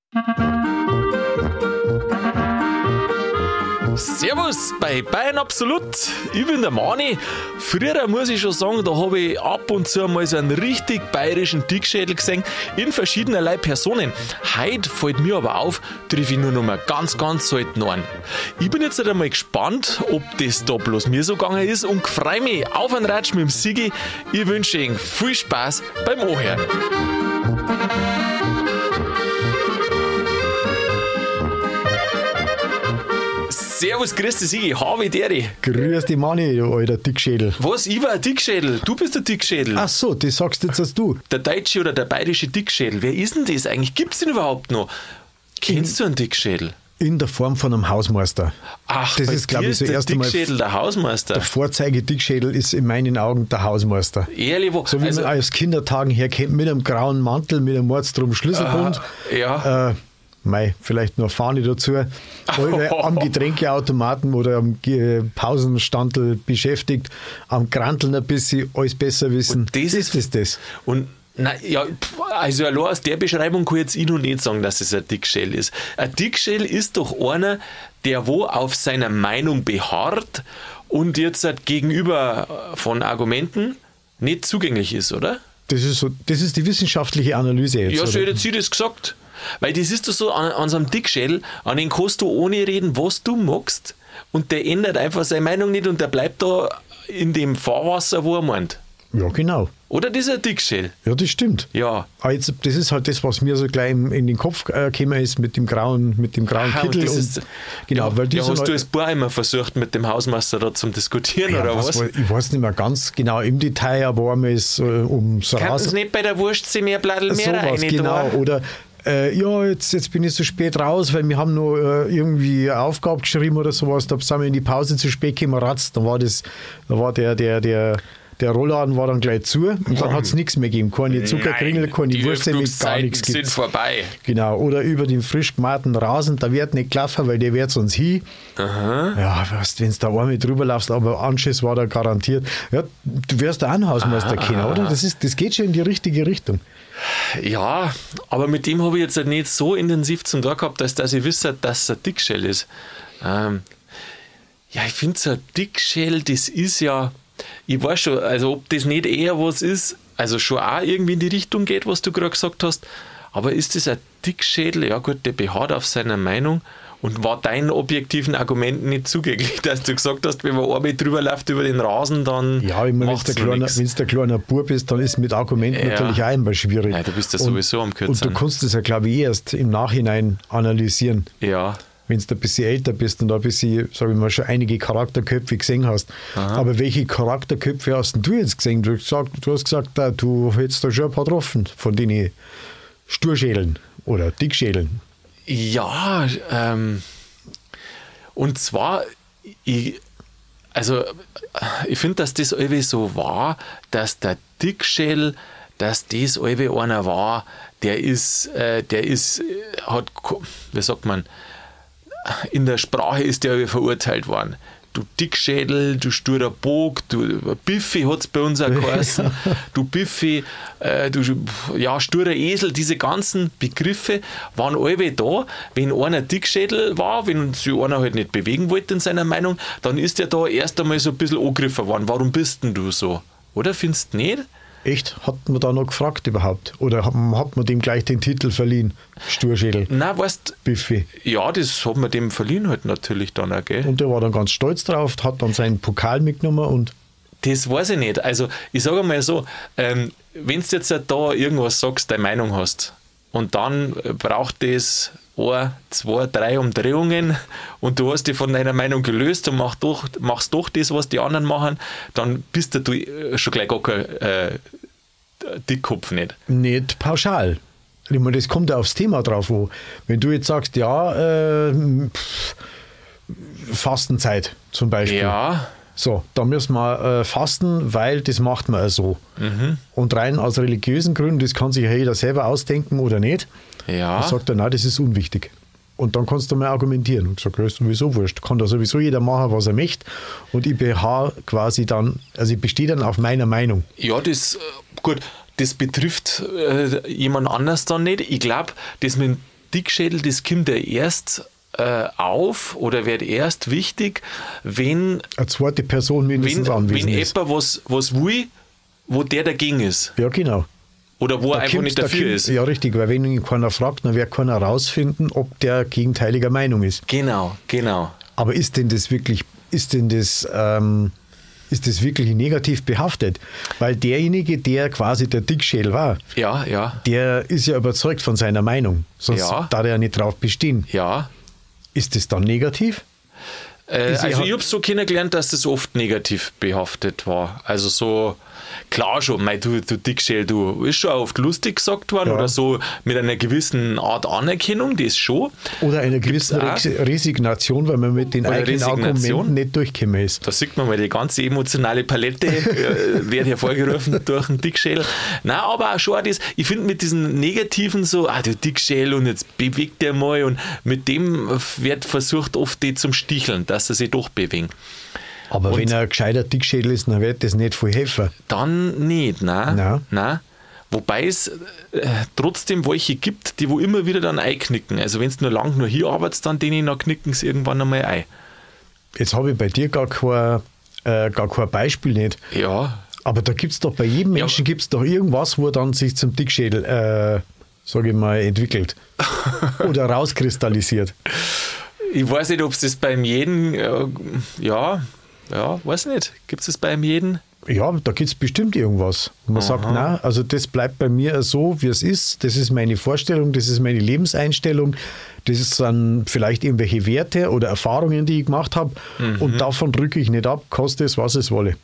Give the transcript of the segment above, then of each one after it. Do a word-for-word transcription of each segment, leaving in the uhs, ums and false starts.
Servus bei Bayern Absolut. Ich bin der Mani. Früher muss ich schon sagen, da habe ich ab und zu mal so einen richtig bayerischen Dickschädel gesehen in verschiedenerlei Personen. Heute fällt mir aber auf, treffe ich nur noch mal ganz, ganz selten an. Ich bin jetzt einmal gespannt, ob das da bloß mir so gegangen ist und freue mich auf einen Ratsch mit dem Sigi. Ich wünsche Ihnen viel Spaß beim Anhören. Servus, grüß dich, Sigi, habe Deri. Grüß dich, Manni, du alter Dickschädel. Was, ich war ein Dickschädel? Du bist der Dickschädel. Ach so, das sagst jetzt als du. Der deutsche oder der bayerische Dickschädel, wer ist denn das eigentlich? Gibt's den überhaupt noch? Kennst du einen Dickschädel? In der Form von einem Hausmeister. Ach, das bei ist, glaube dir ich, so ist der erst einmal Dickschädel der Hausmeister. Der Vorzeige-Dickschädel ist in meinen Augen der Hausmeister. Ehrlich, wo? So wie also, man aus Kindertagen her kennt, mit einem grauen Mantel, mit einem Mordstrom Schlüsselbund. Äh, ja. Äh, Mei, vielleicht noch eine Fahne dazu. Oder am Getränkeautomaten oder am Ge- Pausenstandel beschäftigt, am Granteln ein bisschen, alles besser wissen. Und das ist ist das. Und na, ja, also allein aus der Beschreibung kann ich jetzt ich noch nicht sagen, dass es ein Dickschädel ist. Ein Dickschädel ist doch einer, der wo auf seiner Meinung beharrt und jetzt halt gegenüber von Argumenten nicht zugänglich ist, oder? Das ist, so, das ist die wissenschaftliche Analyse jetzt. Ja, so oder? hätte sie das gesagt. Weil das ist doch so, an, an so einem Dickschädel, an den kannst du ohne reden, was du magst, und der ändert einfach seine Meinung nicht und der bleibt da in dem Fahrwasser, wo er meint. Ja, genau. Oder das ist ein Dickschädel. Ja, das stimmt. Ja. Aber jetzt, das ist halt das, was mir so gleich in, in den Kopf äh, gekommen ist mit dem grauen, mit dem grauen Aha, Kittel. und das Und, ist, genau, ja, weil die ja, so hast neu- du als Bar immer versucht, mit dem Hausmeister da zum Diskutieren, ja, oder was? was? Ich weiß nicht mehr ganz genau im Detail, aber einmal ist äh, um so Kann es nicht bei der Wurst sie mehr Blattl mehr sowas, rein genau. da? Oder äh, ja, jetzt, jetzt bin ich so spät raus, weil wir haben nur äh, irgendwie eine Aufgabe geschrieben oder sowas, da sind wir in die Pause zu spät gekommen, ratz, da war das, da war der, der, der Der Rollladen war dann gleich zu und dann hat es nichts mehr gegeben. Keine Zuckerkringel, keine die Wurst, gar Öffnungszeiten nichts sind gibt. vorbei. Genau. Oder über den frisch gemahlten Rasen, da wird nicht klaffen, weil der wird sonst hin. Aha. Ja, wenn du da einmal drüber laufst, aber Anschiss war da garantiert. Ja, du wirst da auch einen Hausmeister kennen, oder? Das, ist, das geht schon in die richtige Richtung. Ja, aber mit dem habe ich jetzt nicht so intensiv zum Tag gehabt, dass, dass ich wüsste, dass es ein Dickschäl ist. Ähm, ja, ich finde so ein Dickschäl, das ist ja, ich weiß schon, also ob das nicht eher was ist, also schon auch irgendwie in die Richtung geht, was du gerade gesagt hast, aber ist das ein Dickschädel? Ja gut, der beharrt auf seiner Meinung und war deinen objektiven Argumenten nicht zugänglich, dass du gesagt hast, wenn man einmal drüber läuft über den Rasen, dann ja, ich meine, wenn du ein kleiner, kleiner Bub bist, dann ist mit Argumenten ja. natürlich auch immer schwierig. Ja, du bist ja und, sowieso am Kürzen. Und du kannst das ja, glaube ich, erst im Nachhinein analysieren. Ja. Wenn du ein bisschen älter bist und da ein bisschen, sag ich mal, schon einige Charakterköpfe gesehen hast. Aha. Aber welche Charakterköpfe hast denn du jetzt gesehen? Du, gesagt, du hast gesagt, du hättest da schon ein paar getroffen von den Sturschädeln oder Dickschädeln. Ja, ähm, und zwar, ich, also ich finde, dass das irgendwie so war, dass der Dickschädel, dass das irgendwie einer war, der ist, äh, der ist, hat, wie sagt man, in der Sprache ist der verurteilt worden. Du Dickschädel, du sturer Bog, du Biffi hat es bei uns auch geheißen, du Biffi, äh, du ja, sturer Esel, diese ganzen Begriffe waren alle da. Wenn einer Dickschädel war, wenn sich einer halt nicht bewegen wollte in seiner Meinung, dann ist der da erst einmal so ein bisschen angegriffen worden. Warum bist denn du so? Oder findest du nicht? Echt? Hat man da noch gefragt überhaupt? Oder hat, hat man dem gleich den Titel verliehen? Sturschädel? Nein, weißt Biffi. Ja, das hat man dem verliehen halt natürlich dann auch, gell? Und der war dann ganz stolz drauf, hat dann seinen Pokal mitgenommen und. Das weiß ich nicht. Also, ich sage mal so, ähm, wenn du jetzt da irgendwas sagst, deine Meinung hast, und dann braucht das ein, zwei, drei Umdrehungen und du hast dich von deiner Meinung gelöst und machst doch, machst doch das, was die anderen machen, dann bist du schon gleich gar kein äh, Dickkopf nicht. Nicht pauschal. Ich meine, das kommt ja aufs Thema drauf an. Wenn du jetzt sagst, ja, äh, pff, Fastenzeit zum Beispiel. Ja. So, da müssen wir äh, fasten, weil das macht man ja so. Mhm. Und rein aus religiösen Gründen, das kann sich ja jeder selber ausdenken oder nicht. Ja. Und sagt er, nein, das ist unwichtig. Und dann kannst du mal argumentieren und sagst, das ist sowieso wurscht. Kann da sowieso jeder machen, was er möchte. Und ich beharre quasi dann, also ich bestehe dann auf meiner Meinung. Ja, das, gut, das betrifft äh, jemand anders dann nicht. Ich glaube, das mit Dickschädel, das kommt ja erst äh, auf oder wird erst wichtig, wenn eine zweite Person mindestens wenn, anwesend wenn ist. jemand was, was will, wo der dagegen ist. Ja, genau. Oder wo Da er einfach kommt's- nicht da dafür kommt- ist. Ja, richtig, weil wenn ihn keiner fragt, dann wird keiner herausfinden, ob der gegenteiliger Meinung ist. Genau, genau. Aber ist denn das wirklich, ist denn das, ähm, ist das wirklich negativ behaftet? Weil derjenige, der quasi der Dickschädel war, Ja, ja, der ist ja überzeugt von seiner Meinung. Sonst Ja. darf er ja nicht drauf bestehen. ja. Ist das dann negativ? Äh, Ist also ja- ich habe so kennengelernt, dass das oft negativ behaftet war. Also so, klar schon, mei, du, du Dickschäl, du, ist schon oft lustig gesagt worden Ja. oder so mit einer gewissen Art Anerkennung, das schon. Oder einer gewissen Gibt's Re- Resignation, weil man mit den Oder eigenen Resignation? Argumenten nicht durchgekommen ist. Da sieht man mal, die ganze emotionale Palette äh, wird hervorgerufen durch einen Dickschäl. Nein, aber auch schon auch das, ich finde mit diesen Negativen so, ah, du Dickschäl und jetzt bewegt der mal und mit dem wird versucht oft die zum Sticheln, dass sie sich doch bewegen. Aber Und- wenn er ein gescheiter Dickschädel ist, dann wird das nicht viel helfen. Dann nicht, nein. Nein. nein. Wobei es äh, trotzdem welche gibt, die wo immer wieder dann einknicken. Also wenn es nur lang nur hier arbeitest, dann denen dann knicken sie irgendwann einmal ein. Jetzt habe ich bei dir gar kein, äh, gar kein Beispiel nicht. Ja, Aber da gibt es doch bei jedem Ja. Menschen gibt's doch irgendwas, wo er dann sich zum Dickschädel, äh, sage ich mal, entwickelt. Oder rauskristallisiert. ich weiß nicht, ob es das beim jeden, äh, ja, ja, weiß nicht. Gibt es das beim jeden? Ja, da gibt es bestimmt irgendwas. Und man sagt, na, also das bleibt bei mir so, wie es ist. Das ist meine Vorstellung, das ist meine Lebenseinstellung. Das sind vielleicht irgendwelche Werte oder Erfahrungen, die ich gemacht habe. Und davon drücke ich nicht ab, koste es, was es wolle.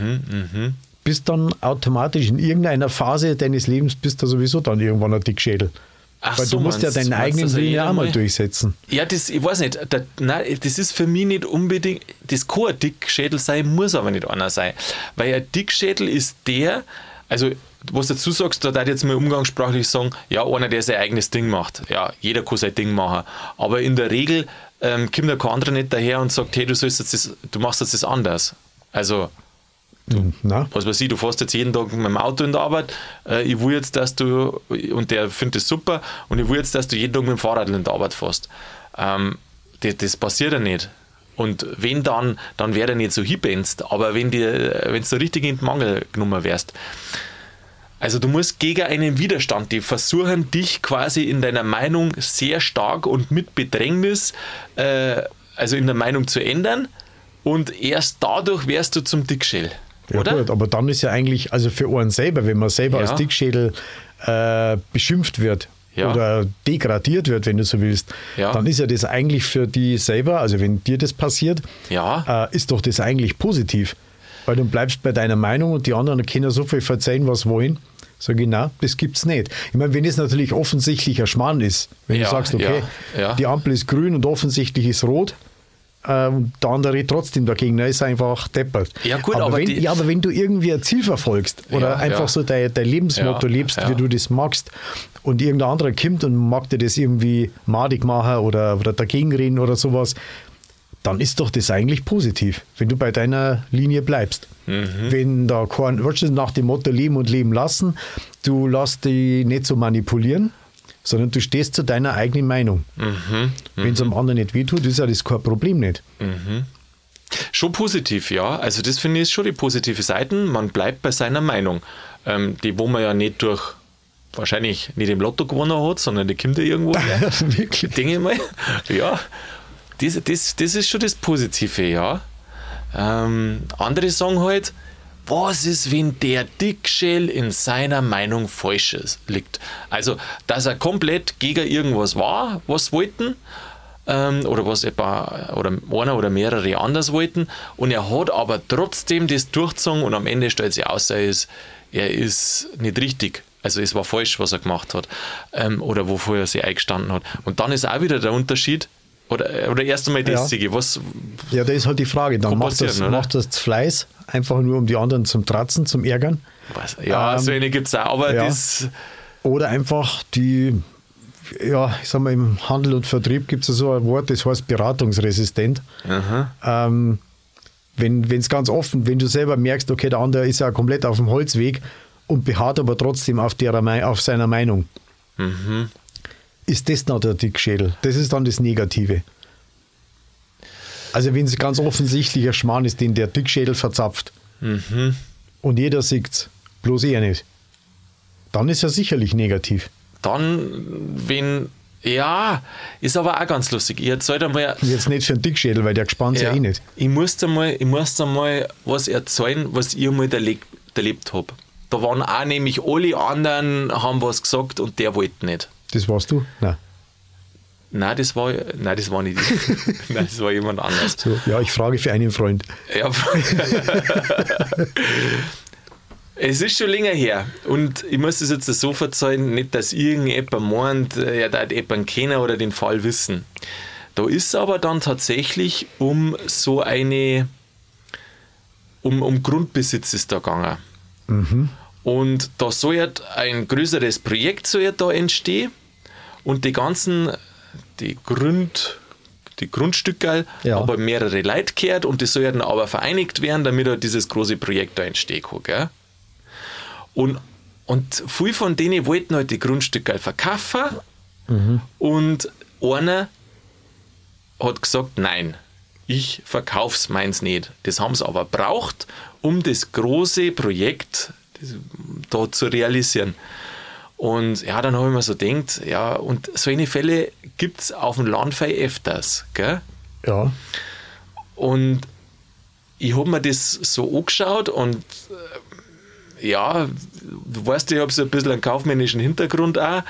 Bist dann automatisch in irgendeiner Phase deines Lebens, bist du sowieso dann irgendwann ein Dickschädel. Ach Weil so, du musst ja meinst- deinen meinst, eigenen dass er Willen ja jeder auch mal mal- durchsetzen. Ja, das, ich weiß nicht, da, nein, das ist für mich nicht unbedingt, das kann ein Dickschädel sein, muss aber nicht einer sein. Weil ein Dickschädel ist der, also was du dazu sagst, da darf ich jetzt mal umgangssprachlich sagen, ja, einer, der sein eigenes Ding macht. Ja, jeder kann sein Ding machen. Aber in der Regel ähm, kommt ja kein anderer nicht daher und sagt, hey, du sollst jetzt das, du machst jetzt das anders. Also, Na? was weiß ich, du fährst jetzt jeden Tag mit dem Auto in der Arbeit, äh, ich will jetzt, dass du, und der findet das super, und ich will jetzt, dass du jeden Tag mit dem Fahrrad in der Arbeit fährst. Ähm, das, das passiert ja nicht. Und wenn dann, dann wäre er nicht so hinbenzt, aber wenn du wenn du richtig in den Mangel genommen wärst. Also du musst gegen einen Widerstand, die versuchen dich quasi in deiner Meinung sehr stark und mit Bedrängnis, äh, also in der Meinung zu ändern, und erst dadurch wärst du zum Dickschädel. Ja, Oder? gut, aber dann ist ja eigentlich, also für einen selber, wenn man selber Ja. als Dickschädel äh, beschimpft wird Ja. oder degradiert wird, wenn du so willst, Ja. dann ist ja das eigentlich für die selber, also wenn dir das passiert, Ja. äh, ist doch das eigentlich positiv. Weil du bleibst bei deiner Meinung und die anderen können so viel verzeihen, was wollen. Sag ich, nein, das gibt's nicht. Ich meine, wenn es natürlich offensichtlich ein Schmarrn ist, wenn Ja, du sagst, okay, ja, ja. die Ampel ist grün und offensichtlich ist rot, ähm, der andere trotzdem dagegen, der ist einfach deppert. Ja, gut, aber, aber wenn, die- ja, aber wenn du irgendwie ein Ziel verfolgst oder Ja, einfach ja. so dein, dein Lebensmotto Ja, lebst, ja. wie du das magst, und irgendein anderer kommt und mag dir das irgendwie madig machen oder, oder dagegen reden oder sowas, dann ist doch das eigentlich positiv, wenn du bei deiner Linie bleibst. Wenn da kein, weißt du, nach dem Motto leben und leben lassen, du lässt dich nicht so manipulieren, sondern du stehst zu deiner eigenen Meinung. Wenn es am anderen nicht wehtut, ist ja das kein Problem nicht. Schon positiv, ja. Also das finde ich ist schon die positive Seiten. Man bleibt bei seiner Meinung. Ähm, die, wo man ja nicht durch, wahrscheinlich nicht im Lotto gewonnen hat, sondern die kommt ja irgendwo her. Wirklich. Denke ich mal. Ja, das, das, das ist schon das Positive, ja. Ähm, andere sagen halt, was ist, wenn der Dickschäl in seiner Meinung falsch ist, liegt? Also, dass er komplett gegen irgendwas war, was wollten, ähm, oder was etwa, oder einer oder mehrere anders wollten, und er hat aber trotzdem das durchgezogen und am Ende stellt sich aus, er ist, er ist nicht richtig. Also es war falsch, was er gemacht hat, ähm, oder wofür er sich eingestanden hat. Und dann ist auch wieder der Unterschied, oder, oder erst einmal das, Ja. Sigi, was, Ja, da ist halt die Frage, dann Kann macht das, passieren, oder? macht das Fleiß, einfach nur um die anderen zum Tratzen, zum Ärgern. was ja, Ähm, so eine gibt es auch, aber ja. das, Oder einfach die, ja, ich sag mal, im Handel und Vertrieb gibt es ja so ein Wort, das heißt beratungsresistent. Ähm, wenn es ganz offen, wenn du selber merkst, okay, der andere ist ja komplett auf dem Holzweg und beharrt aber trotzdem auf, der, auf seiner Meinung. ist das noch der Dickschädel. Das ist dann das Negative. Also wenn es ganz offensichtlicher Schmarrn ist, den der Dickschädel verzapft Mhm. und jeder sieht es, bloß er nicht, dann ist er sicherlich negativ. Dann, wenn, ja, ist aber auch ganz lustig. Ich erzähle einmal, Jetzt nicht für einen Dickschädel, weil der gespannt ja, ja eh nicht. Ich muss einmal, ich muss einmal was erzählen, was ich einmal erlebt, erlebt habe. Da waren auch nämlich alle anderen, haben was gesagt und der wollte nicht. Das warst du? Nein. Nein, das war, nein, das war nicht ich. Nein, das war jemand anderes. So, ja, ich frage für einen Freund. Ja. Es ist schon länger her und ich muss das jetzt so verzeihen, nicht, dass irgendjemand meint, er darf jemanden kennen oder den Fall wissen. Da ist aber dann tatsächlich um so eine, um, um Grundbesitz ist da gegangen. Mhm. Und da soll jetzt ein größeres Projekt soll jetzt da entstehen und die ganzen, die Grund, die Grundstücke, ja. aber mehrere Leute gehört und die soll dann aber vereinigt werden, damit halt dieses große Projekt da entstehen kann. Gell? Und, und viele von denen wollten halt die Grundstücke verkaufen mhm. und einer hat gesagt, nein, ich verkauf's meins nicht. Das haben sie aber braucht, um das große Projekt das, da zu realisieren. Und ja, dann habe ich mir so gedacht, ja, und solche Fälle gibt es auf dem Land viel öfters, gell? Ja. Und ich habe mir das so angeschaut und äh, ja, du weißt, ich habe so ein bisschen einen kaufmännischen Hintergrund auch.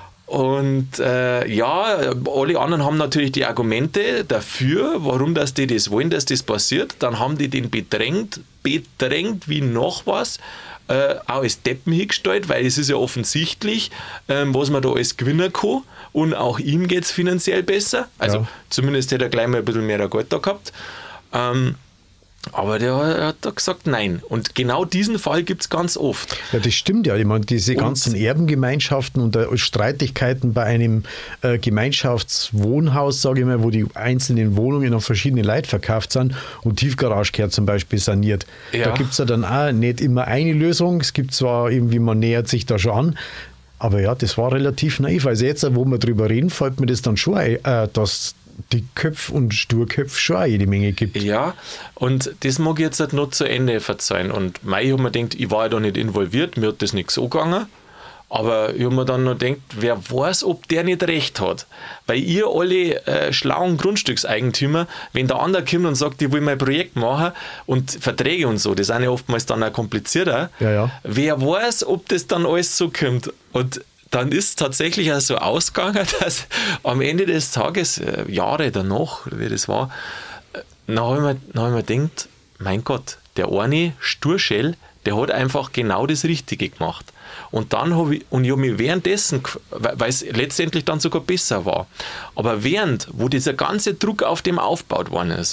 Und äh, ja, alle anderen haben natürlich die Argumente dafür, warum dass die das wollen, dass das passiert. Dann haben die den bedrängt, bedrängt wie noch was, äh, auch als Deppen hingestellt, weil es ist ja offensichtlich, ähm, was man da alles gewinnen kann. Und auch ihm geht es finanziell besser. Also ja. zumindest hätte er gleich mal ein bisschen mehr Geld da gehabt. Ähm, Aber der hat da gesagt, nein. Und genau diesen Fall gibt es ganz oft. Ja, das stimmt ja. Ich meine, diese und ganzen Erbengemeinschaften und äh, Streitigkeiten bei einem äh, Gemeinschaftswohnhaus, sage ich mal, wo die einzelnen Wohnungen an verschiedene Leute verkauft sind und Tiefgarage gehört zum Beispiel saniert. Ja. Da gibt es ja dann auch nicht immer eine Lösung. Es gibt zwar irgendwie, man nähert sich da schon an, aber ja, das war relativ naiv. Also jetzt, wo wir drüber reden, fällt mir das dann schon ein, äh, dass Dickköpfe und Sturköpfe schon auch jede Menge gibt. Ja, und das mag ich jetzt halt noch zu Ende verzeihen. Und mei, ich habe mir gedacht, ich war ja da nicht involviert, mir hat das nicht so gegangen. Aber ich habe mir dann noch gedacht, wer weiß, ob der nicht recht hat. Weil ihr alle äh, schlauen Grundstückseigentümer, wenn der andere kommt und sagt, ich will mein Projekt machen und Verträge und so, das sind ja oftmals dann auch komplizierter. Ja, ja. Wer weiß, ob das dann alles so kommt. Und dann ist es tatsächlich auch so ausgegangen, dass am Ende des Tages, äh, Jahre danach, wie das war, äh, dann habe ich, mir, dann hab ich mir gedacht, mein Gott, der eine Sturschell, der hat einfach genau das Richtige gemacht. Und dann habe ich, und ich habe mich währenddessen, weil es letztendlich dann sogar besser war, aber während, wo dieser ganze Druck auf dem aufgebaut worden ist,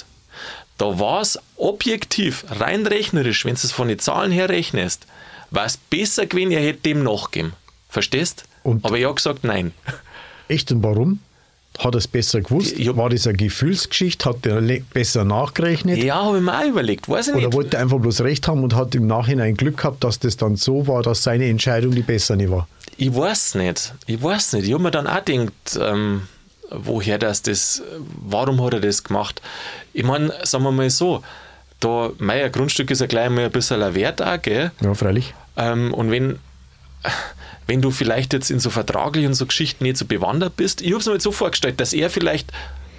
da war es objektiv, rein rechnerisch, wenn du es von den Zahlen her rechnest, war es besser gewesen, er hätte dem nachgegeben. Verstehst? Und aber ich habe gesagt, nein. Echt? Und warum? Hat er es besser gewusst? Ich hab, war das eine Gefühlsgeschichte? Hat er besser nachgerechnet? Ja, habe ich mir auch überlegt. Weiß ich Oder nicht. wollte er einfach bloß recht haben und hat im Nachhinein Glück gehabt, dass das dann so war, dass seine Entscheidung die bessere war? Ich weiß nicht. Ich weiß nicht. Ich habe mir dann auch gedacht, ähm, woher das das, warum hat er das gemacht? Ich meine, sagen wir mal so, da, mein Grundstück ist ja gleich mal ein bisschen ein Wert auch, gell? Ja, freilich. Ähm, und wenn wenn du vielleicht jetzt in so vertraglichen so Geschichten nicht so bewandert bist, ich habe es mir jetzt so vorgestellt, dass er vielleicht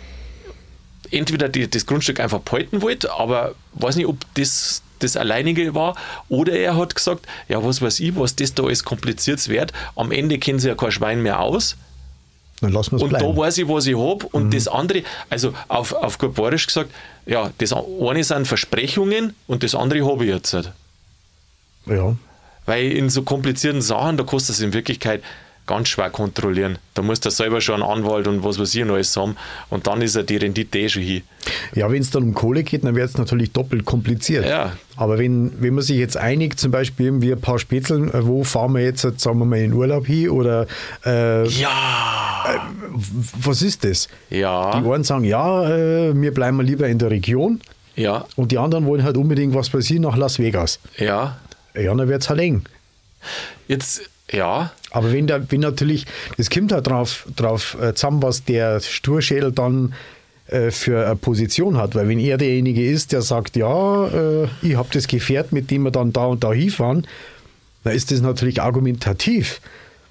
entweder die, das Grundstück einfach behalten wollte, aber weiß nicht, ob das das Alleinige war, oder er hat gesagt, ja, was weiß ich, was das da alles kompliziert wird, am Ende kennen sie ja kein Schwein mehr aus. Dann lassen wir es und bleiben. Da weiß ich, was ich habe, und mhm. das andere, also auf, auf gut Bayerisch gesagt, ja, das eine sind Versprechungen und das andere habe ich jetzt nicht. Ja. Weil in so komplizierten Sachen, da kostet es in Wirklichkeit ganz schwer kontrollieren. Da musst du selber schon einen Anwalt und was weiß ich noch alles haben, und dann ist ja die Rendite eh schon hin. Ja, wenn es dann um Kohle geht, dann wird es natürlich doppelt kompliziert. Ja. Aber wenn, wenn man sich jetzt einigt, zum Beispiel irgendwie ein paar Spätzeln, wo fahren wir jetzt, sagen wir mal, in Urlaub hin, oder äh, ja. Äh, was ist das? Ja. Die einen sagen, ja, äh, wir bleiben lieber in der Region. Ja. Und die anderen wollen halt unbedingt, was weiß ich, nach Las Vegas. Ja. Ja, dann wird es halt eng. Jetzt Ja. Aber wenn, der, wenn natürlich, das kommt halt drauf, drauf äh, zusammen, was der Sturschädel dann äh, für eine Position hat. Weil wenn er derjenige ist, der sagt, ja, äh, ich habe das Gefährt, mit dem wir dann da und da hinfahren, dann ist das natürlich argumentativ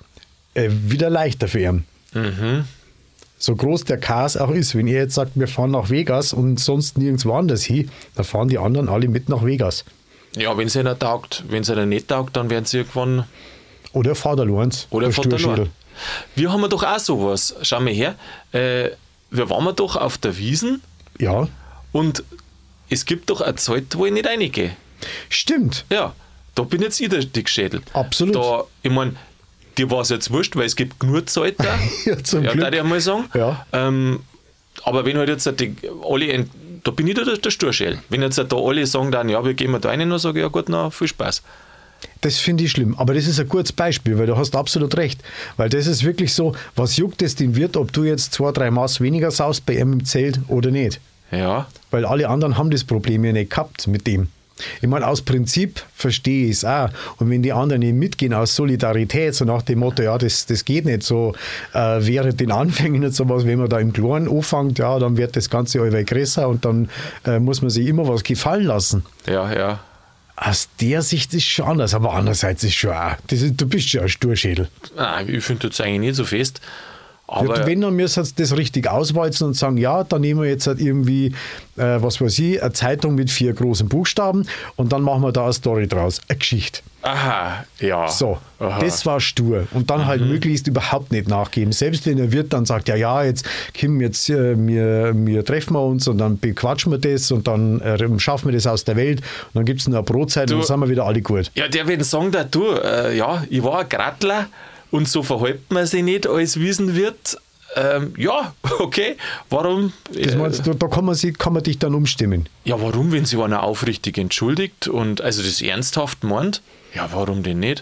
äh, wieder leichter für ihn. Mhm. So groß der Chaos auch ist, wenn er jetzt sagt, wir fahren nach Vegas und sonst nirgendwo anders hin, dann fahren die anderen alle mit nach Vegas. Ja, wenn es einer taugt. Wenn es einer nicht taugt, dann werden sie irgendwann... Oder fahrt allein. Oder fahrt allein. Wir haben doch auch sowas. Schau mal her. Äh, wir waren doch auf der Wiesn. Ja. Und es gibt doch eine Zeit, wo ich nicht reingehe. Stimmt. Ja, da bin jetzt ich der Dickschädel. Absolut. Da, ich meine, dir war es jetzt wurscht, weil es gibt genug Zeit da. Ja, zum ja, Glück. darf ich einmal sagen. Ja. Ähm, aber wenn halt jetzt die, alle, da bin ich der, der Sturschädel. Wenn jetzt da alle sagen dann, ja, wir gehen mal da rein, dann sage ich, ja gut, na, viel Spaß. Das finde ich schlimm. Aber das ist ein gutes Beispiel, weil du hast absolut recht. Weil das ist wirklich so, was juckt es den Wirt, ob du jetzt zwei, drei Maß weniger saust bei ihm im Zelt oder nicht. Ja. Weil alle anderen haben das Problem ja nicht gehabt mit dem. Ich meine, aus Prinzip verstehe ich es auch. Und wenn die anderen nicht mitgehen aus Solidarität, so nach dem Motto, ja, das, das geht nicht so, äh, während den Anfängen und sowas, wenn man da im Kleinen anfängt, ja, dann wird das Ganze allweil größer und dann äh, muss man sich immer was gefallen lassen. Ja, ja. Aus der Sicht ist es schon anders, aber andererseits ist schon auch, das ist, du bist schon ein Sturschädel. Nein, ich finde das eigentlich nicht so fest. Aber Wenn, dann müssen wir das richtig auswalzen und sagen, ja, dann nehmen wir jetzt halt irgendwie, äh, was weiß ich, eine Zeitung mit vier großen Buchstaben und dann machen wir da eine Story draus, eine Geschichte. aha, ja. So, aha. das war stur. Und dann halt möglichst überhaupt nicht nachgeben. Selbst wenn der Wirt dann sagt, ja, ja, jetzt Kim, jetzt äh, wir, wir treffen wir uns und dann bequatschen wir das und dann äh, schaffen wir das aus der Welt und dann gibt es noch eine Brotzeit Du- und dann sind wir wieder alle gut. Ja, der wird sagen, da, du, äh, ja, ich war ein Grattler und so verhält man sich nicht als Wiesenwirt. Ähm, ja, okay, warum? Das äh, meinst du, da kann man, sich, kann man dich dann umstimmen. Ja, warum, wenn sich einer aufrichtig entschuldigt und also das ernsthaft meint? Ja, warum denn nicht?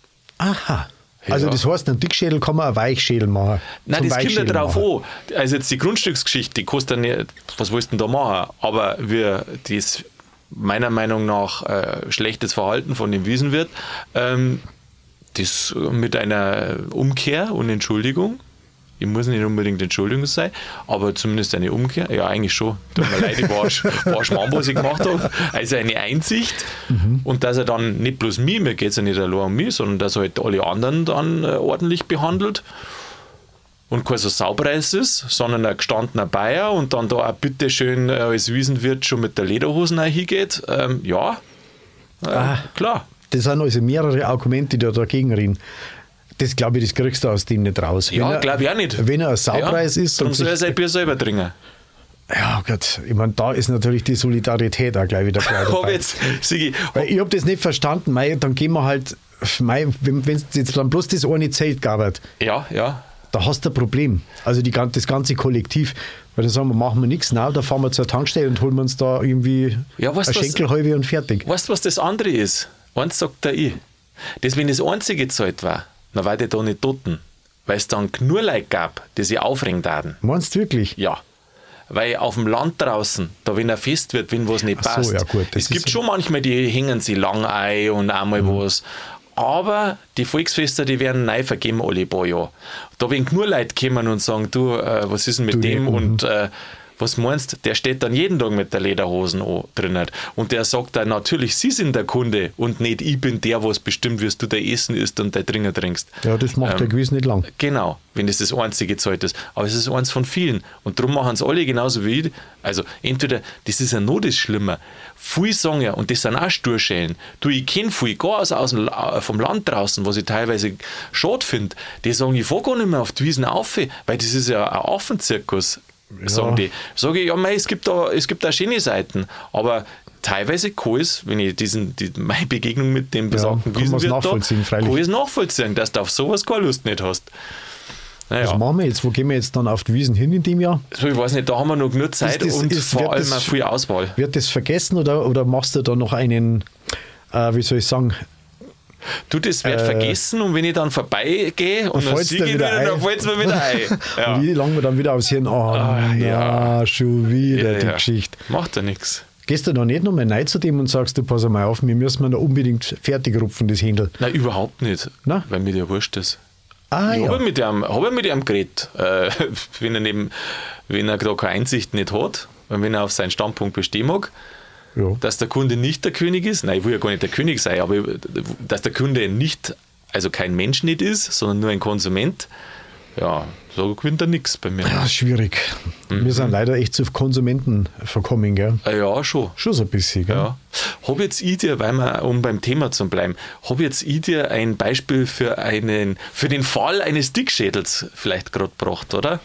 Aha. Also Ja. das heißt, einen Dickschädel kann man einen Weichschädel machen. Nein, Zum das kommt ja Weichschädel drauf machen. an. Also jetzt die Grundstücksgeschichte, die kostet ja nicht, was willst du denn da machen? Aber wir, das meiner Meinung nach äh, schlechtes Verhalten von dem Wiesenwirt, ähm, das mit einer Umkehr und Entschuldigung, ich muss nicht unbedingt Entschuldigung sein, aber zumindest eine Umkehr, ja eigentlich schon, tut mir leid, ich war, war Schmarrn, was ich gemacht habe, also eine Einsicht Mhm. und dass er dann nicht bloß mir, mir geht es ja nicht allein um mich, sondern dass er halt alle anderen dann äh, ordentlich behandelt und kein so Saupreis ist, sondern ein gestandener Bayer und dann da auch bitteschön äh, als Wiesenwirt schon mit der Lederhosen hingeht, ähm, ja, äh, Ah. klar. Das sind also mehrere Argumente, die da dagegen reden. Das glaube ich, das kriegst du aus dem nicht raus. Ja, er- glaube ich auch nicht. Wenn er ein Saupreis ja, ist. Darum und soll er sich- sein Bier selber trinken. Ja, Gott, ich meine, da ist natürlich die Solidarität auch gleich wieder gleich Aber dabei. jetzt, Sigi, Weil ich habe das nicht verstanden, mei, dann gehen wir halt, mei, wenn es jetzt dann bloß das eine Zelt gab, ja, ja. da hast du ein Problem. Also die, gan- das ganze Kollektiv. Weil dann sagen wir, machen wir nichts, nein, da fahren wir zur Tankstelle und holen wir uns da irgendwie Ja, weißt eine du was- Schenkelhalbe und fertig. Weißt du, was das andere ist? Eins sagt der ich. Das, wenn das einzige Zeit war, dann war der da nicht toten. Weil es dann nur Leute gab, die sich aufregen taten. Meinst du wirklich? Ja. Weil auf dem Land draußen, da wenn er fest wird, wenn was nicht Ach so, passt. ja gut, das es gibt ist- schon manchmal, die hängen sie lang ein und einmal Mhm. was. Aber die Volksfeste, die werden neu vergeben alle ein paar Jahre. Da werden nur Leute kommen und sagen, du, äh, was ist denn mit Du, dem? mhm. Und äh, was meinst du? Der steht dann jeden Tag mit der Lederhosen an- drin. Und der sagt dann natürlich, Sie sind der Kunde und nicht ich bin der, was bestimmt, wirst du dein Essen isst und dein Trinken trinkst. Ja, das macht Ähm, der gewiss nicht lang. Genau, wenn das das einzige Zeit ist. Aber es ist eins von vielen. Und darum machen es alle genauso wie ich. Also entweder, das ist ja noch das Schlimme. Viele sagen ja, und das sind auch Sturschälen. Du, ich kenne viele, gar aus, aus dem, La- vom Land draußen, was ich teilweise schade finde, die sagen, ich fahre gar nicht mehr auf die Wiesen auf, weil das ist ja ein Affenzirkus. Sagen die. Sage ich, ja, mei, es gibt da, es gibt da schöne Seiten, aber teilweise kann es, wenn ich diesen, die, meine Begegnung mit dem besagten kann man's Wiesenwirt nachvollziehen, da, freilich. kann ich es nachvollziehen, dass du auf sowas keine Lust nicht hast. Naja. Was machen wir jetzt? Wo gehen wir jetzt dann auf die Wiesen hin in dem Jahr? So, ich weiß nicht, da haben wir noch genug Zeit das- und ist- vor wird allem das- auch viel Auswahl. Wird das vergessen oder, oder machst du da noch einen, äh, wie soll ich sagen, Du, das wird Äh, vergessen und wenn ich dann vorbeigehe und dann fällt's siege dir ich wieder wieder, ein. dann fällt es mir wieder ein. Ja. und wie lange wir dann wieder aufs Hirn, oh, Ah, na, ja. schon wieder Ja, die ja. Geschichte. Macht ja nichts. Gehst du da nicht nochmal rein zu dem und sagst, du pass mal auf, wir müssen noch unbedingt fertig rupfen, das Händel? Nein, überhaupt nicht, Na? weil mir der wurscht ist. Ah, ich ja. habe mit ihm, hab mit ihm geredet, äh, wenn, er neben, wenn er da keine Einsicht nicht hat und wenn er auf seinen Standpunkt bestehen mag, Ja. dass der Kunde nicht der König ist. Nein, ich will ja gar nicht der König sein, aber dass der Kunde nicht, also kein Mensch nicht ist, sondern nur ein Konsument. Ja, so gewinnt er nichts bei mir. Ja, schwierig. Mhm. Wir sind leider echt zu Konsumenten verkommen, gell? Ja, schon. Schon so ein bisschen, gell? Ja. Habe jetzt ich dir, weil wir, um beim Thema zu bleiben, habe jetzt ich dir ein Beispiel für einen, für den Fall eines Dickschädels vielleicht gerade gebracht, oder?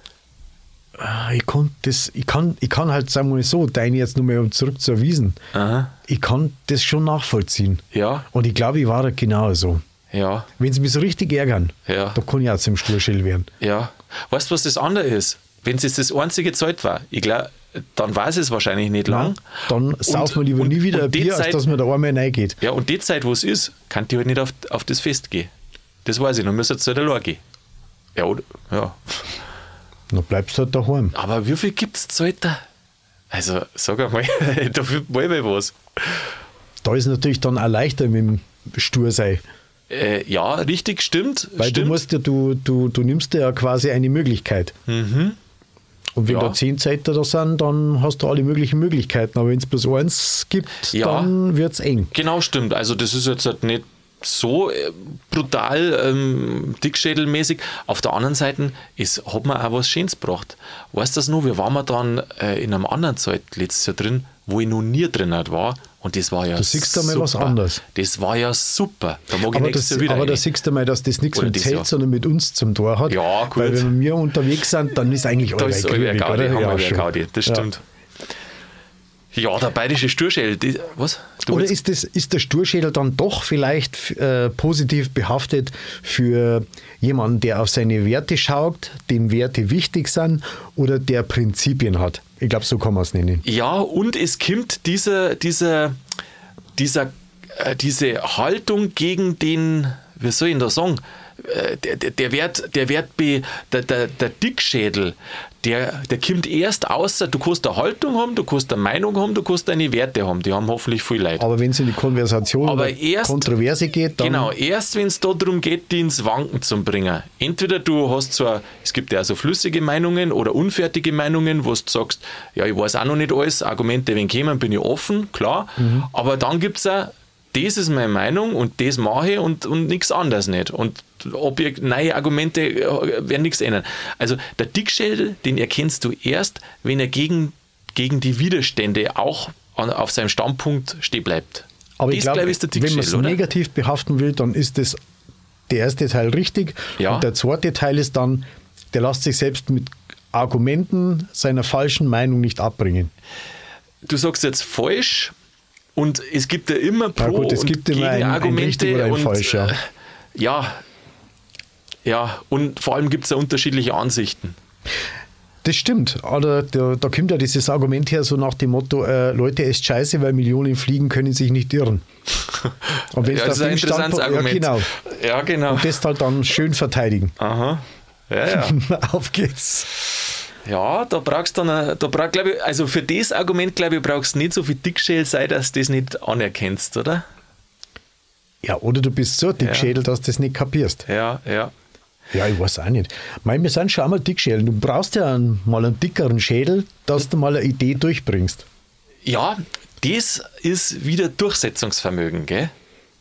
Ah, Ich, konnt das, ich, kann, ich kann halt, sagen wir mal so, deine jetzt nochmal um zurück zu erwiesen. Aha. Ich kann das schon nachvollziehen. Ja, Und ich glaube, ich war da genauso. ja, Wenn sie mich so richtig ärgern, Ja. da kann ich auch zum Sturschell werden. ja. Weißt du, was das andere ist? Wenn es jetzt das einzige Zeit war, ich glaube, dann weiß es wahrscheinlich nicht lang. Dann saufen wir lieber nie wieder ein die Bier, als Zeit, dass man da einmal reingeht. Ja, und die Zeit, wo es ist, kann die halt nicht auf, auf das Fest gehen. Das weiß ich, dann müsste es halt allein gehen. Ja, oder? Ja. Dann bleibst du halt daheim. Aber wie viel gibt es zu Alter? Also, sag einmal, da wird mal was. Da ist natürlich dann auch leichter mit dem Stursein. Äh, ja, richtig, stimmt. Weil stimmt. du musst ja, du, du, du nimmst dir ja quasi eine Möglichkeit. Mhm. Und wenn Ja. da zehn Zeiter da sind, dann hast du alle möglichen Möglichkeiten. Aber wenn es bloß eins gibt, Ja. dann wird es eng. Genau, stimmt. Also, das ist jetzt halt nicht so äh, brutal ähm, dickschädelmäßig. Auf der anderen Seite ist, hat man auch was Schönes gebracht. Weißt du das noch? Wir waren mal dann äh, in einem anderen Zelt letztes Jahr drin, wo ich noch nie drin war. Und das war ja Du siehst da super. mal was anderes. Das war ja super. Da mag ich Aber, nächstes das, Jahr wieder aber rein. da siehst du mal, dass das nichts Oder mit das Zelt, Jahr. sondern mit uns zum Tor hat. Ja, gut. Weil wenn wir unterwegs sind, dann ist eigentlich Da ist allweil alle grübig, Gaudi, oder? haben Ja, wir schon. Gaudi, das Ja. stimmt. Ja, der bayerische Sturschädel, die- was? Du Oder willst- ist, das, ist der Sturschädel dann doch vielleicht äh, positiv behaftet für jemanden, der auf seine Werte schaut, dem Werte wichtig sind oder der Prinzipien hat? Ich glaube, so kann man es nennen. Ja, und es kommt dieser, dieser, dieser, äh, diese Haltung gegen den, wie soll ich denn da sagen, äh, der, der, der Wert, der Wert be, der, der, der Dickschädel, der, der kommt erst außer, du kannst eine Haltung haben, du kannst eine Meinung haben, du kannst deine Werte haben, die haben hoffentlich viel Leute. Aber wenn es in die Konversation Aber oder erst- Kontroverse geht, dann Genau, erst wenn es darum geht, die ins Wanken zu bringen. Entweder du hast zwar, es gibt ja auch so flüssige Meinungen oder unfertige Meinungen, wo du sagst, ja, ich weiß auch noch nicht alles, Argumente, wenn kommen, bin ich offen, klar. Mhm. Aber dann gibt es auch, das ist meine Meinung und das mache ich und, und nichts anderes nicht. Und Objekt, neue Argumente äh, werden nichts ändern. Also der Dickschädel, den erkennst du erst, wenn er gegen, gegen die Widerstände auch an, auf seinem Standpunkt stehen bleibt. Aber das, ich glaube, glaub ich, ist der wenn man es Dickschädel, oder? negativ behaften will, dann ist das der erste Teil richtig. Ja. Und der zweite Teil ist dann, der lässt sich selbst mit Argumenten seiner falschen Meinung nicht abbringen. Du sagst jetzt falsch und es gibt ja immer Pro- Na gut, es und gibt immer ein- ein Gegenargumente richtig oder ein und, falsch, ja. äh, ja. Ja, und vor allem gibt es ja unterschiedliche Ansichten. Das stimmt. Oder da, da kommt ja dieses Argument her, so nach dem Motto, äh, Leute, es ist scheiße, weil Millionen Fliegen können sich nicht irren. Und wenn Ja, es das ist ein auf dem interessantes Standpunkt- Argument. Ja, genau. Ja, genau. Und das halt dann schön verteidigen. Aha. Ja, ja. Auf geht's. Ja, da brauchst du dann, ein- da brauch, glaube ich, also für das Argument, glaube ich, brauchst du nicht so viel Dickschädel sein, dass du das nicht anerkennst, oder? Ja, oder du bist so dick Schädel, dass du das nicht kapierst. Ja, ja. Ja, ich weiß auch nicht. Ich meine, wir sind schon einmal Dickschädel. Du brauchst ja einen, mal einen dickeren Schädel, dass du mal eine Idee durchbringst. Ja, das ist wieder Durchsetzungsvermögen, gell?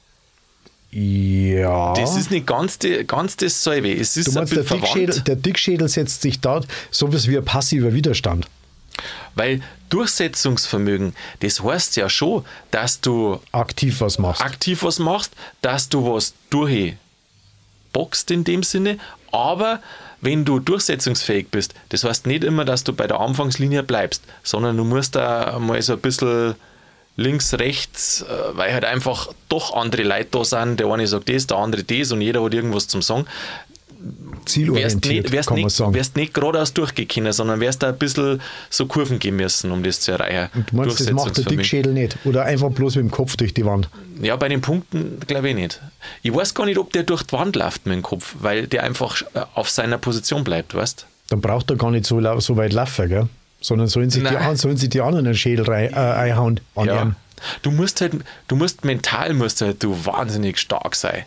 Ja. Das ist nicht ganz, die, ganz dasselbe. Es ist du meinst, der ein bisschen Dickschädel, verwandt. der Dickschädel setzt sich da sowas wie ein passiver Widerstand. Weil Durchsetzungsvermögen, das heißt ja schon, dass du Aktiv was machst. aktiv was machst, dass du was durchboxt in dem Sinne, aber wenn du durchsetzungsfähig bist, das heißt nicht immer, dass du bei der Anfangslinie bleibst, sondern du musst da mal so ein bisschen links, rechts, äh, weil halt einfach doch andere Leute da sind, der eine sagt das, der andere das und jeder hat irgendwas zum Sagen. Wärst Zielorientiert, nicht, wärst kann man nicht, sagen. wärst nicht geradeaus durchgekommen, sondern wärst da ein bisschen so Kurven gehen müssen, um das zu erreichen. Und du meinst, das macht der Durchsetzungsvermögen. Dickschädel nicht? Oder einfach bloß mit dem Kopf durch die Wand? Ja, bei den Punkten glaube ich nicht. Ich weiß gar nicht, ob der durch die Wand läuft mit dem Kopf, weil der einfach auf seiner Position bleibt, weißt Dann braucht er gar nicht so, lau- so weit laufen, gell? sondern sollen sich, die, Nein. sollen sich die anderen einen Schädel rein, äh, einhauen an Ja. ihm. Du musst halt, du musst mental musst halt du wahnsinnig stark sein.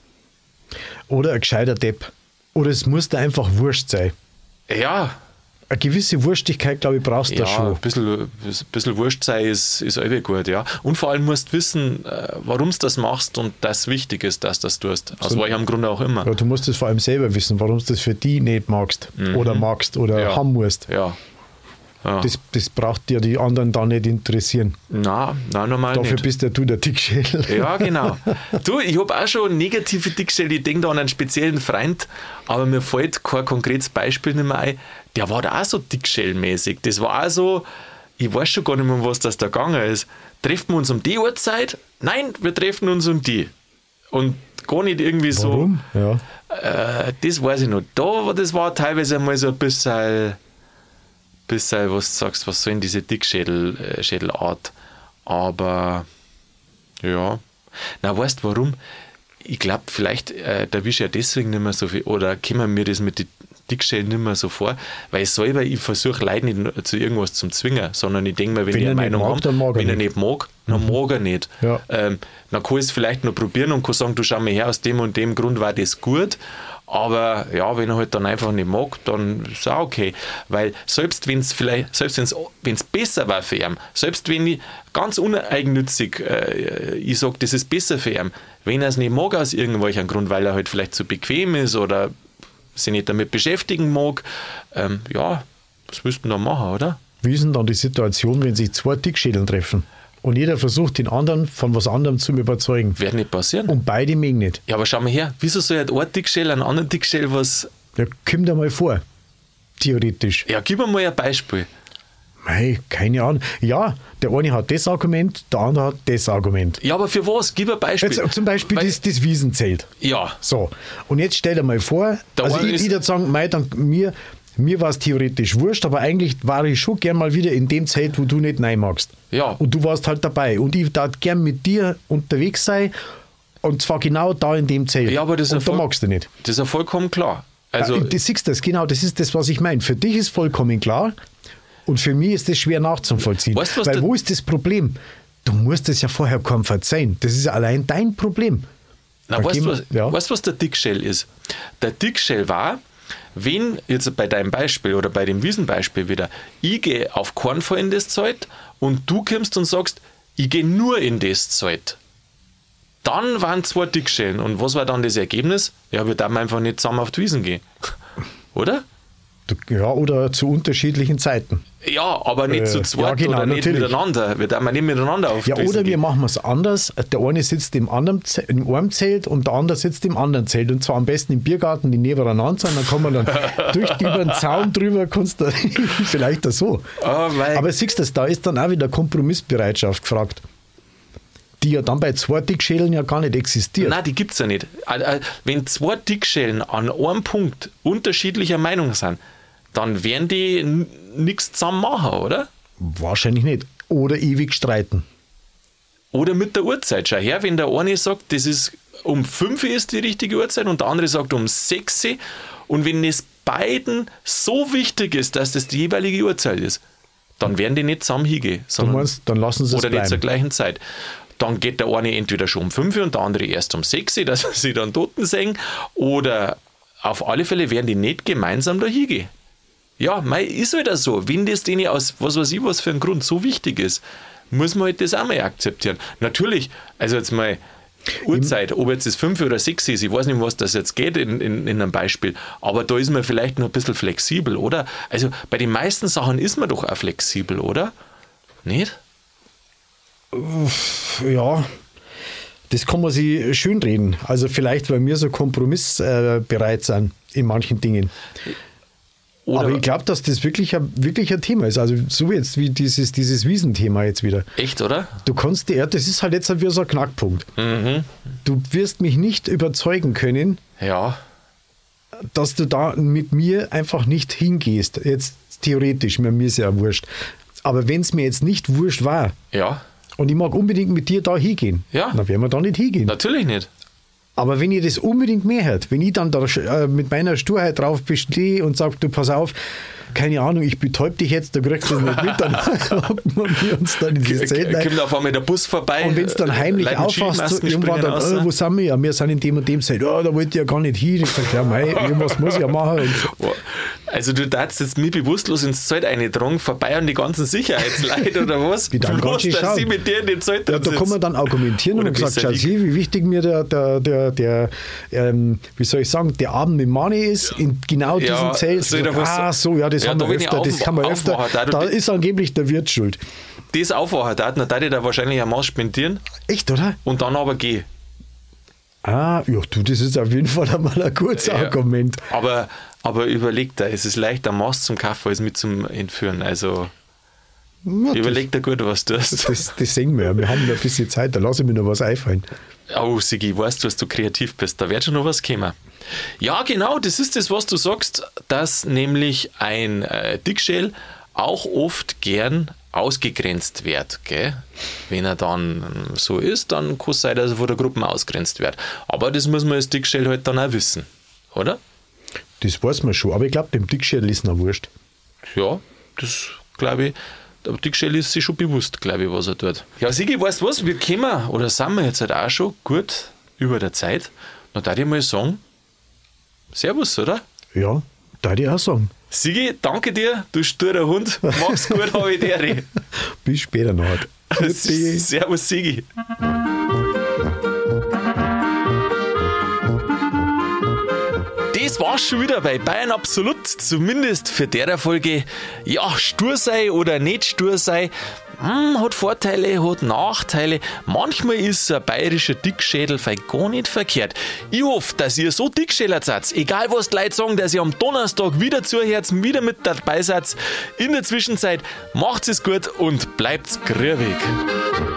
Oder ein gescheiter Depp. Oder es muss dir einfach wurscht sein. Ja, Eine gewisse Wurstigkeit, glaube ich, brauchst du da ja, schon. ein bisschen, ein bisschen wurscht sein ist, ist auch gut, ja. Und vor allem musst du wissen, warum du das machst und das wichtig ist, dass du das tust. Aus So- welchem Grunde auch immer. Ja, du musst es vor allem selber wissen, warum du das für die nicht magst oder magst oder Ja. haben musst. Ja. ja. Das, das braucht dir die anderen dann nicht interessieren. Na, nein, normal Dafür nicht. bist ja du der Dickschädel. Ja, genau. Du, ich habe auch schon negative Dickstelle. Ich denke da an einen speziellen Freund, aber mir fällt kein konkretes Beispiel nicht mehr ein. Der war da auch so dickschellmäßig. Das war auch so, ich weiß schon gar nicht mehr, was das da gegangen ist. Treffen wir uns um die Uhrzeit? Nein, wir treffen uns um die. Und gar nicht irgendwie Warum? Ja. so, äh, das weiß ich noch. Da, das war teilweise mal so ein bisschen, bisschen was du sagst, was soll denn diese Dickschädelart? Aber ja. Na, weißt du warum? Ich glaube, vielleicht äh, erwische ich ja deswegen nicht mehr so viel oder kommen mir das mit den Dickschellen nicht mehr so vor, weil ich selber, ich versuche Leute nicht zu irgendwas zum Zwingen, sondern ich denke mir, wenn, Wenn die er eine nicht Meinung mag, haben, dann mag er wenn er nicht. nicht mag, dann mag er nicht. Ja. Ähm, dann kann ich es vielleicht noch probieren und kann sagen, du schau mal her, aus dem und dem Grund war das gut. Aber ja, wenn er halt dann einfach nicht mag, dann ist es auch okay. Weil selbst wenn es vielleicht, selbst wenn es besser war für ihn, selbst wenn ich ganz uneigennützig äh, ich sage, das ist besser für ihn, wenn er es nicht mag aus irgendwelchen Grund, weil er halt vielleicht zu bequem ist oder sich nicht damit beschäftigen mag, ähm, ja, was müssten wir da machen, oder? Wie ist denn dann die Situation, wenn sich zwei Dickschädeln treffen und jeder versucht, den anderen von was anderem zu überzeugen Wird nicht passieren. und beide mögen nicht? Ja, aber schau mal her, wieso soll ein Dickschell einen anderen Dickschell was... Ja, komm dir mal vor, theoretisch. Ja, gib mir mal ein Beispiel. Mei, keine Ahnung. Ja, der eine hat das Argument, der andere hat das Argument. Ja, aber für was? Gib ein Beispiel. Jetzt zum Beispiel Weil- das, das Wiesenzelt. Ja, So, und jetzt stell dir mal vor, Der also eine ich, ist- ich würde sagen, mei, dann, mir, mir war es theoretisch wurscht, aber eigentlich war ich schon gern mal wieder in dem Zelt, wo du nicht rein magst. Ja. Und du warst halt dabei. Und ich darf gern mit dir unterwegs sein und zwar genau da in dem Zelt. Ja, aber das ist und ja da voll- magst du nicht. das ist ja vollkommen klar. Also, ja, das siehst du das, genau, das ist das, was ich meine. Für dich ist vollkommen klar und für mich ist das schwer nachzuvollziehen. Weißt du, was Weil der- wo ist das Problem? Du musst es ja vorher kaum verzeihen. Das ist ja allein dein Problem. na, Da weißt gehen du, wir- was, ja. weißt, du, was der Dickschell ist? Der Dickschell war, wenn, jetzt bei deinem Beispiel oder bei dem Wiesenbeispiel wieder, ich gehe auf keinen Fall in das Zelt und du kommst und sagst, ich gehe nur in das Zelt. Dann waren zwei Dickschellen. Und was war dann das Ergebnis? Ja, wir dürfen einfach nicht zusammen auf die Wiesen gehen. Oder? Du, ja, oder zu unterschiedlichen Zeiten. Ja, aber nicht Äh, zu zweit ja, genau, oder nicht natürlich. miteinander. Wir dürfen nicht miteinander auf die Ja, Wiesen oder wir gehen. machen es anders. Der eine sitzt im, anderen, Ze- im einen Zelt und der andere sitzt im anderen Zelt. Und zwar am besten im Biergarten, die nebeneinander sind. Dann kann man dann durch über den Zaun drüber, kannst du vielleicht auch so. Ah, weil- Aber siehst du, da ist dann auch wieder Kompromissbereitschaft gefragt. Die ja dann bei zwei Dickschälen ja gar nicht existiert. Nein, die gibt es ja nicht. Äh, äh, Wenn zwei Dickschellen an einem Punkt unterschiedlicher Meinung sind, dann werden die nichts zusammen machen, oder? Wahrscheinlich nicht. Oder ewig streiten. Oder mit der Uhrzeit. Schau her, wenn der eine sagt, das ist um fünf ist die richtige Uhrzeit und der andere sagt um sechs und wenn es beiden so wichtig ist, dass das die jeweilige Uhrzeit ist, dann werden die nicht zusammen hingehen. Du sondern- meinst, dann lassen sie es oder nicht zur bleiben. gleichen Zeit. Dann geht der eine entweder schon um fünf und der andere erst um sechs, dass sie dann Toten sehen. Oder auf alle Fälle werden die nicht gemeinsam da hingehen. Ja, mei, ist halt auch so. Wenn das denen aus was weiß ich, was für einen Grund so wichtig ist, muss man halt das auch mal akzeptieren. Natürlich, also jetzt mal Uhrzeit, ob jetzt das fünf oder sechs ist, ich weiß nicht, was das jetzt geht in, in, in einem Beispiel, aber da ist man vielleicht noch ein bisschen flexibel, oder? Also bei den meisten Sachen ist man doch auch flexibel, oder? Nicht? Ja, das kann man sich schön reden. Also vielleicht, weil wir so kompromissbereit äh, bereit sind in manchen Dingen. Oder Aber ich glaube, dass das wirklich ein, wirklich ein Thema ist. Also so jetzt wie dieses, dieses Wiesenthema jetzt wieder. echt, oder? Du kannst dir, das ist halt jetzt halt wieder so ein Knackpunkt. Du wirst mich nicht überzeugen können, Ja. dass du da mit mir einfach nicht hingehst. Jetzt theoretisch, mir ist ja wurscht. Aber wenn es mir jetzt nicht wurscht war Ja. und ich mag unbedingt mit dir da hingehen, Ja. dann werden wir da nicht hingehen. Natürlich nicht. Aber wenn ihr das unbedingt mehr hört, wenn ich dann da äh, mit meiner Sturheit drauf bestehe und sage, du pass auf, keine Ahnung, ich betäub dich jetzt, du kriegst das nicht mit, dann hocken wir uns dann in dieses Zelt rein. Kommt auf einmal der Bus vorbei. Und wenn es dann heimlich Leute mit aufwachst, so Skimasken irgendwann dann, springen äh, wo sind wir? Ja, wir sind in dem und dem Zelt. Oh, da wollte ich ja gar nicht hin. Ich sage, ja, mei, irgendwas muss ich ja machen. Und so. Also du darfst jetzt mich bewusstlos ins Zelt eintragen, vorbei an die ganzen Sicherheitsleute oder was? Wie dann Bloß, ganz dass schauen. sie mit dir in dem Zelt Ja, da kann man dann argumentieren Oder und gesagt, besser schau liegen. sie, wie wichtig mir der, der, der, der ähm, wie soll ich sagen, der Abend mit Mani ist, in genau diesem Ja, Zelt. soll ich da was- Ah, so, ja, das Ja, haben da wir wenn ich öfter, das auf- kann man öfter. aufwache, da du Da die- ist angeblich der Wirt schuld. das aufwachen darf, dann darf ich da wahrscheinlich ein Maß spendieren Echt, oder? und dann aber geh. Ah, ja, du, das ist auf jeden Fall einmal ein gutes Ja. Argument. Aber, aber überleg da, es ist leichter Maß zum Kaffee als mit zum Entführen. Also Ja, überleg da gut, was du das, hast. das, das sehen wir ja. Wir haben noch ein bisschen Zeit, da lasse ich mir noch was einfallen. Oh, Sigi, weißt du, dass du kreativ bist, da wird schon noch was kommen. Ja, genau, das ist das, was du sagst, dass nämlich ein äh, Dickschäl auch oft gern ausgegrenzt wird. Gell? Wenn er dann so ist, dann kann es sein, dass er von der Gruppe ausgrenzt wird. Aber das muss man als Dickschäl halt dann auch wissen, oder? Das weiß man schon, aber ich glaube, dem Dickschädel ist noch wurscht. Ja, das glaube ich. Der Dickschäl ist sich schon bewusst, glaube ich, was er tut. Ja, Sigi, weißt du was? Wir kommen, oder sind wir jetzt halt auch schon gut über der Zeit. Dann darf ich mal sagen, Servus, oder? Ja, da ich auch sagen. Sigi, danke dir, du sturer Hund. Mach's gut, habe ich dir. Bis später noch. Grüezi. Servus, Sigi. Das war's schon wieder bei Bayern Absolut, zumindest für der Folge. Ja, stur sei oder nicht stur sei, hm, hat Vorteile, hat Nachteile. Manchmal ist ein bayerischer Dickschädel vielleicht gar nicht verkehrt. Ich hoffe, dass ihr so Dickschädler seid, egal was die Leute sagen, dass ihr am Donnerstag wieder zuhört, wieder mit dabei seid. In der Zwischenzeit macht's es gut und bleibt's grübig.